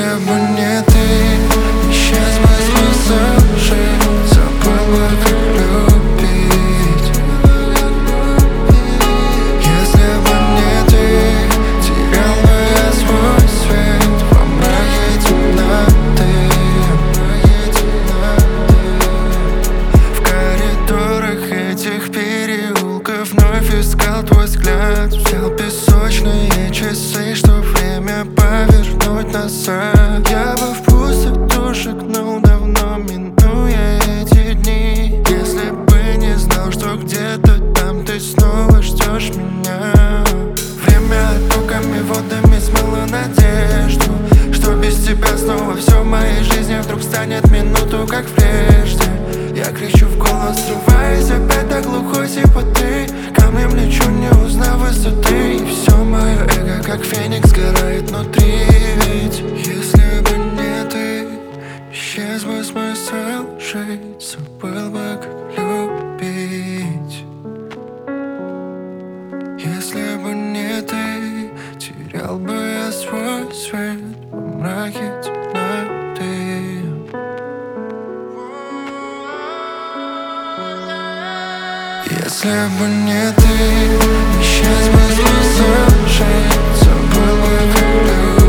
бы не ты, исчез бы смысл жить, забыл бы, как любить. Если бы не ты, терял бы я свой свет во мраке темноты. В коридорах этих переулков вновь искал твой взгляд. Взял песочные часы, что время повернуть назад. Я бы в пустоту шагнул давно, минуя эти дни. Если бы не знал, что где-то там ты снова ждешь меня. Время оттоками водами смыло надежду, что без тебя снова все в моей жизни вдруг станет минуту, как прежде. Я кричу в голос, срываясь опять до глухой сипоты. Камнем лечу, не узнав высоты, и все мое эго, как феникс, сгорает внутри. Ведь если бы не ты, исчез бы смысл жить, забыл бы, как любить. Если бы не ты, терял бы я свой свет во мраке темноты. Если бы не ты, исчез бы смысл жить, забыл бы, как любить.